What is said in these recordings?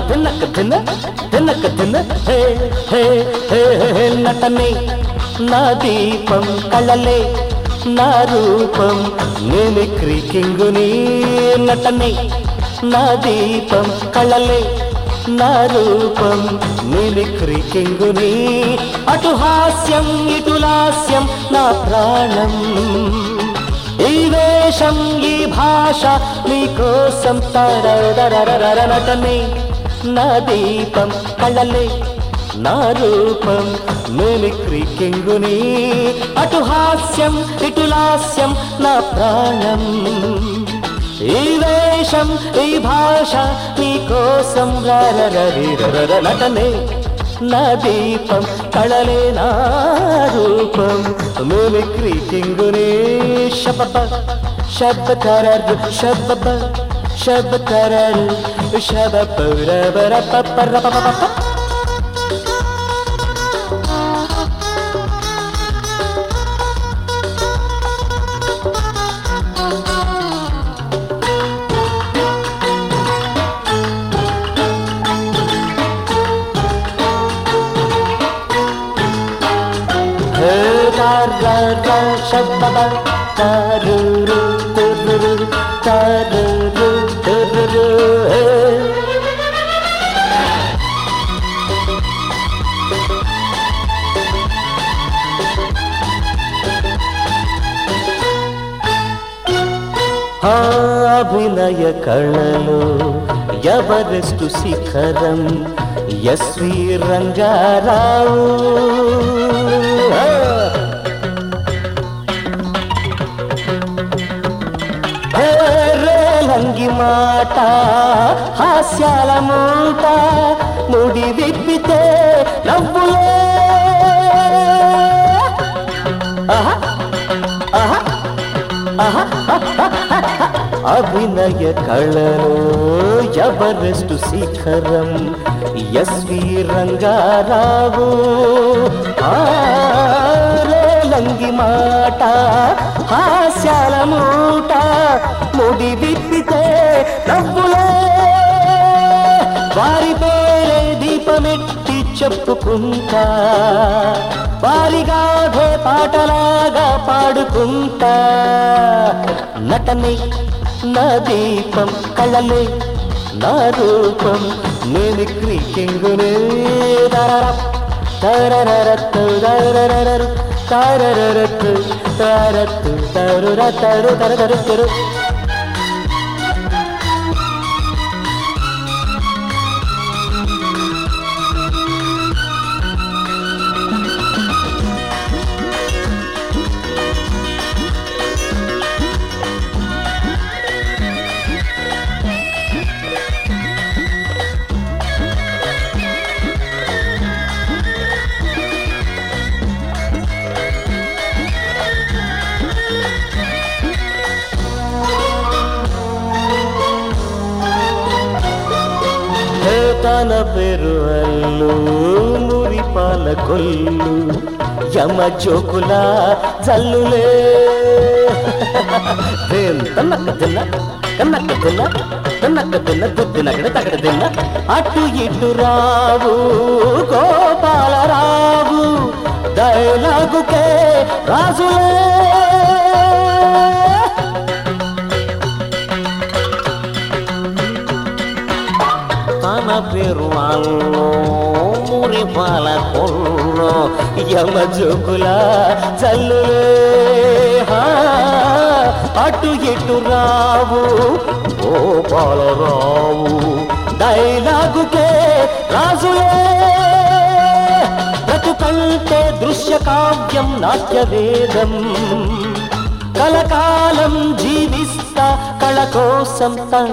తిన్నక తిన్న తిన్నక తిన్న హే హే హే హే నటనే నా దీపం కళ్ళలే నా రూపం మిమిక్రీ కింగుని నటనే నా దీపం కళ్ళలే నా రూపం మిమిక్రీ కింగుని అటు హాస్యం ఇటు లాస్యం నా ప్రాణం ఈ వేషం ఈ భాష నీకోసం తరరరరర నటనే నా దీపం కళ్ళలే నా రూపం మిమిక్రీ కింగుని అటు హాస్యం ఇటు లాస్యం నా ప్రాణం ఈ వేషం ఈ భాష నీకోసం రరరరరర నటనే నా దీపం కళలే నా రూపం మిమిక్రీ కింగుని శబబ శబ కరర్ శబబ శబ కరర్ శబబ రబర పపర పప శబబ తరురు తురురు తరురు తురురు అభినయ కళలో ఎవరెస్టు శిఖరం ఎస్వి రంగారావు రేలంగి మాట హాస్యాల మూట ముడి విప్పితే నవ్వులే అభినయ కళలో ఎవరెస్టు శిఖరం ఎస్వి రంగారావు రేలంగి మాట హాస్యాల మూట ముడి విప్పితే నవ్వులే వారి పేరే దీపమెట్టి చెప్పుకుంటా వారిగాధే పాటలాగా పాడుకుంటా నటనే నా దీపం కళ్ళలే నా రూపం మిమిక్రీ కింగునే తరరరత్తు తరరరరు తరరరత్తు తరత్తు తరుర తరు తరతరు తరు తన పేరు అల్లు మురిపాల కొల్లు యమ జోకుల జల్లులే తన్నక్క తిన్న కన్నక్క తిన్న తన్నక్క తిన్న దుద్దినగడ తగడ తిన్న అటు ఇటు రావు గోపాలరావు డైలాగుకే రాజులే తన పేరు అల్లు మురిపాల కొల్లు యమ జోకుల జల్లులే అటు ఇటు రావు గోపాలరావు డైలాగుకే రాజులే బ్రతుకంటే దృశ్య కావ్యం నాట్య వేదం కలకాలం జీవిస్తా కళ కోసం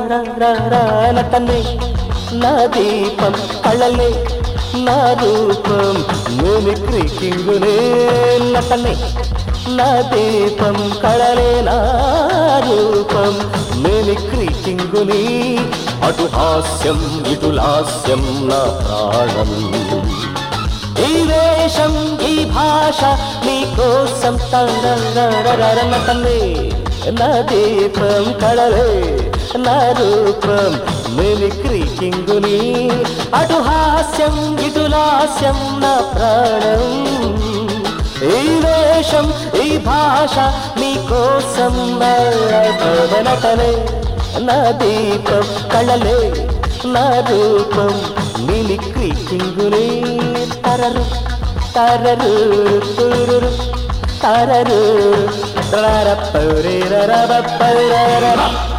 నటనే నా దీపం కళలే నా రూపం మిమిక్రీ కింగునే నటనే నా దీపం కళలే నా రూపం మిమిక్రీ కింగుని అటు హాస్యం ఇటు లాస్యం నా ప్రాణం ఈ వేషం ఈ భాష నీకోసం నటనే నా దీపం కళలే నా రూపం మిమిక్రీ కింగుని అటు హాస్యం ఇటు లాస్యం నా ప్రాణం ఈ వేషం ఈ భాష నీకోసం నటనే నా దీపం కళలే నా రూపం మిమిక్రీ కింగుని తరరు తరరు తురురు తరరు రరపౌరేరరపౌరేరర